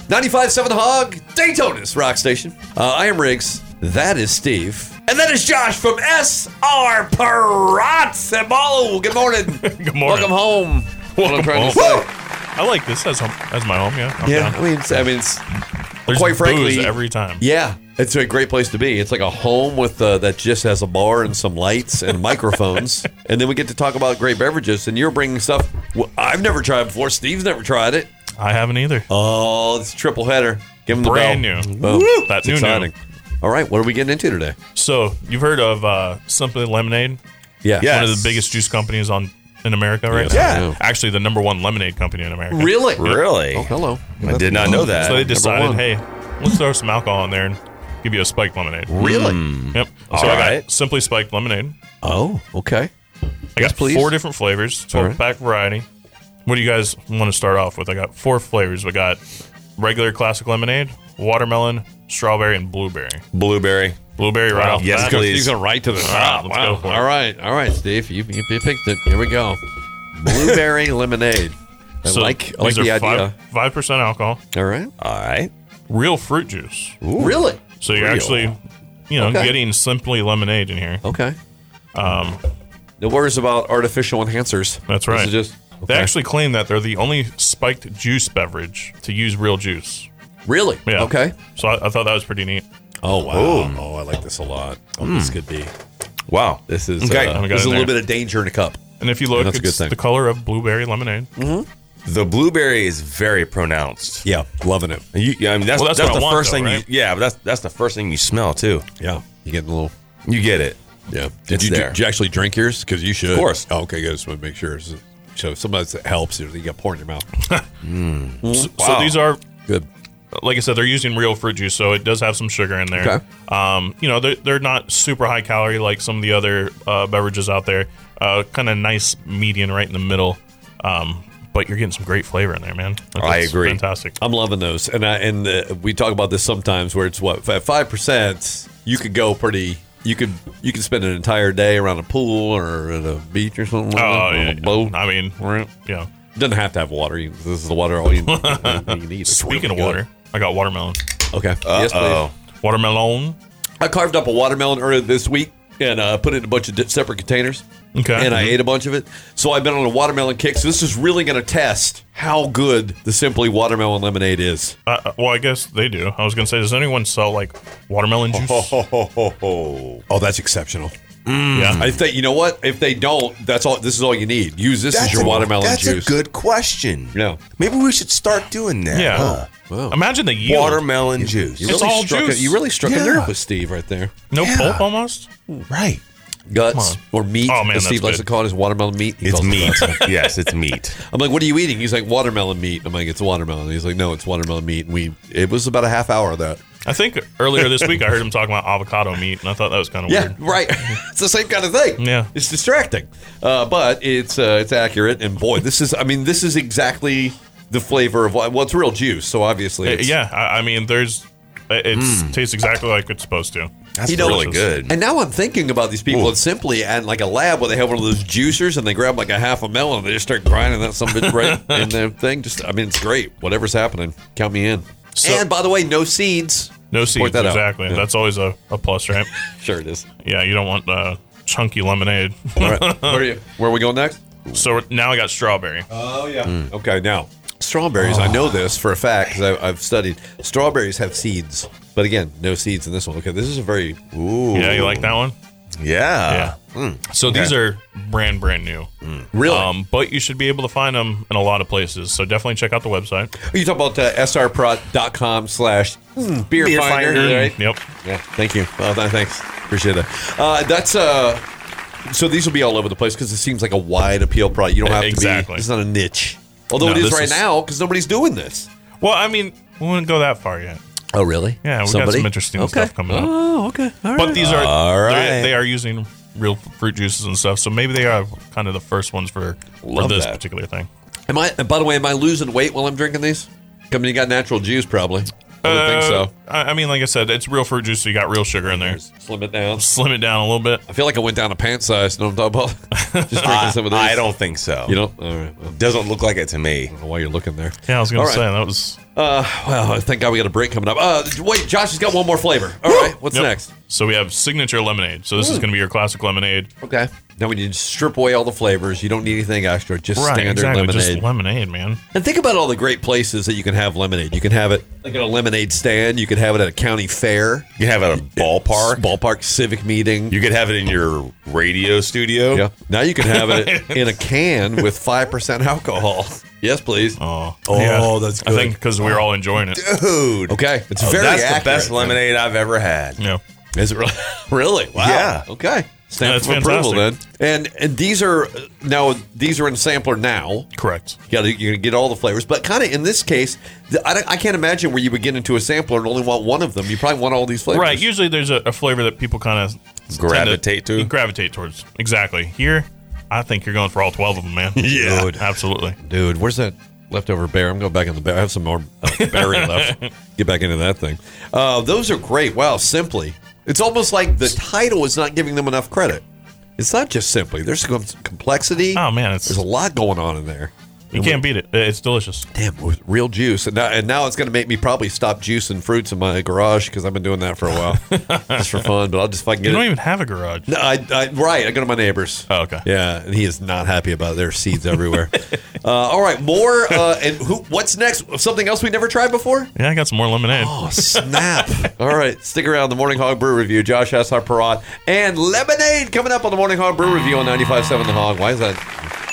95.7 The Hog, Daytona's Rock Station. I am Riggs. That is Steve. And that is Josh from SR Parazzabolo. Good morning. Good morning. Welcome home. What I'm trying to say. I like this as my home. Yeah. I'm Yeah, down. I mean, it's There's quite frankly booze every time. Yeah, it's a great place to be. It's like a home with that just has a bar and some lights and microphones, and then we get to talk about great beverages. And you're bringing stuff I've never tried before. Steve's never tried it. I haven't either. Oh, it's a triple header. Give him the Brand bell. new. Boom. That's It's new. exciting. All right, what are we getting into today? So you've heard of Simply Lemonade? Yeah. Yeah. One of the biggest juice companies in America right Yes, I now. know. Actually, the number 1 lemonade company in America. Really? Really? Oh, hello. I did not know that. So they Number decided, one. hey, let's throw some alcohol in there and give you a spiked lemonade. Really? Yep. All So I right. got Simply Spiked Lemonade. Oh, okay. I got please. 4 different flavors, 12-pack variety. What do you guys want to start off with? I got 4 flavors. We got regular classic lemonade, watermelon, strawberry, and blueberry. Blueberry. Blueberry right Wow. off the Yes, bat. please. He's going right to the top. let's Wow. go for it. All right, Steve. You picked it. Here we go. Blueberry lemonade. I like these the are idea. 5% alcohol, All right. All right. real fruit juice. Really? So you're Real. actually, Okay. getting Simply Lemonade in here. Okay. No worries about artificial enhancers. That's right. This is just They okay. actually claim that they're the only spiked juice beverage to use real juice. Really? Yeah. Okay. So I thought that was pretty neat. Oh wow. Oh, I like this a lot. Oh, this could be. Wow. This is Okay. We got this is a in little there. bit of danger in a cup. And if you look, that's a good it's thing. the color of blueberry lemonade. The blueberry is very pronounced. Yeah, loving it. I mean, that's Well, that's the what I want, first though, thing. right? But that's the first thing you smell too. Yeah, you getting a little. You get it. Yeah. It's Did there. you actually drink yours? Because you should. Of course. Oh, okay, good. Just want to make sure. So sometimes it helps. You got pour in your mouth. So Wow. these are, Good. like I said, they're using real fruit juice, so it does have some sugar in there. Okay. They're not super high calorie like some of the other beverages out there. Kind of nice median right in the middle. But you're getting some great flavor in there, man. I agree. Fantastic. I'm loving those, and we talk about this sometimes where it's what at 5%. You could go pretty. You could spend an entire day around a pool or at a beach or something like that. Oh, on yeah. a boat. I mean, yeah. Doesn't have to have water. This is the water all you need. It's Speaking really of good. water, I got watermelon. Okay. Yes, Oh. please. Watermelon. I carved up a watermelon earlier this week and put it in a bunch of separate containers. Okay. And I ate a bunch of it. So I've been on a watermelon kick. So this is really going to test how good the Simply Watermelon Lemonade is. Well, I guess they do. I was going to say, does anyone sell like watermelon juice? Oh, that's exceptional. Yeah. I think you know what? If they don't, that's all. This is all you need. Use this as your watermelon That's juice. a good question. Yeah. Maybe we should start doing that. Yeah. Huh? Wow. Imagine the yield. Watermelon juice. It's all juice. You really struck a Yeah. nerve with Steve right there. No Yeah. pulp almost? Right. Guts Come or meat. Oh, man, as Steve that's likes to good. call it, his watermelon meat. He It's calls it meat. guts. Yes, it's meat. I'm like, what are you eating? He's like, watermelon meat. I'm like, it's watermelon. He's like, no, it's watermelon meat. And it was about a half hour of that. I think earlier this week I heard him talking about avocado meat, and I thought that was kind of Yeah, weird. right. It's the same kind of thing. Yeah. It's distracting, but it's accurate. And boy, this is exactly the flavor of it's real juice. So obviously, it's, Yeah, I mean, it tastes exactly like it's supposed to. That's You know, really good. And now I'm thinking about these people at Simply and like a lab where they have one of those juicers and they grab like a half a melon and they just start grinding that some bitch right in their thing. It's great. Whatever's happening, count me in. So- and by the way, no seeds. No Point seeds, that out. exactly. Yeah. That's always a plus, right? Sure it is. Yeah, you don't want chunky lemonade. All right. Where are we going next? So now I got strawberry. Oh, yeah. Okay, now, strawberries, I know this for a fact because I've studied. Strawberries have seeds. But again, no seeds in this one. Okay, this is a very... Ooh. Yeah, you like that one? Yeah. So these are brand new. Really? But you should be able to find them in a lot of places. So definitely check out the website. You talk about srprod.com/beer finder, right? Yep. Yeah, thank you. Well, thanks. Appreciate that. That's so these will be all over the place because it seems like a wide appeal product. You don't have to Exactly. be. It's not a niche. Although No, it is this right is- now because nobody's doing this. Well, I mean, we wouldn't go that far yet. Oh, really? Yeah, we got some interesting stuff coming up. Oh, okay. All right. But these are All right. they are using real fruit juices and stuff. So maybe they are kind of the first ones for Love this that. particular thing. Am I? And by the way, am I losing weight while I'm drinking these? I mean, you got natural juice, probably. I would think so. I mean, like I said, it's real fruit juice, so you got real sugar in there. Slim it down. Slim it down a little bit. I feel like I went down a pant size. Know what I'm talking about? Just drinking some of these. I don't think so. You don't? All right. Well, Doesn't look like it to me. I don't know why you're looking there. Yeah, I was going All to right. say that was Well, thank God we got a break coming up. Wait, Josh has got one more flavor. All right, what's Yep. next? So we have signature lemonade. So this is going to be your classic lemonade. Okay. Now we need to strip away all the flavors. You don't need anything extra. Just Right, standard exactly. lemonade. Just lemonade, man. And think about all the great places that you can have lemonade. You can have it like at a lemonade stand. You could have it at a county fair. You can have it at a Ballpark civic meeting. You could have it in your radio studio. Yeah. Now you can have it in a can with 5% alcohol. Yes, please. Oh, that's I think because we're all enjoying it. Dude. Okay. It's very That's accurate. the best lemonade I've ever had. Yeah. Is it really? Really? Wow. Yeah. Okay. Stamp That's of approval then. fantastic. And these are in sampler now. Correct. You're gonna get all the flavors, but kind of in this case, I can't imagine where you would get into a sampler and only want one of them. You probably want all these flavors. Right. Usually there's a flavor that people kind of Gravitate to? Gravitate towards. Exactly. Here, I think you're going for all 12 of them, man. Yeah. Dude, absolutely. Dude, where's that leftover bear? I'm going back in the bear. I have some more berry left. Get back into that thing. Those are great. Wow, Simply. It's almost like the title is not giving them enough credit. It's not just Simply. There's some complexity. Oh, man. There's a lot going on in there. You can't beat it. It's delicious. Damn, with real juice. And now it's going to make me probably stop juicing fruits in my garage because I've been doing that for a while. Just for fun, but I'll just fucking get You it. don't even have a garage. No, I go to my neighbor's. Oh, okay. Yeah, and he is not happy about it. There are seeds everywhere. All right, more. What's next? Something else we never tried before? Yeah, I got some more lemonade. Oh, snap. All right, stick around. The Morning Hog Brew Review. Josh Hashar Parat and lemonade coming up on the Morning Hog Brew Review on 95.7 The Hog. Why is that?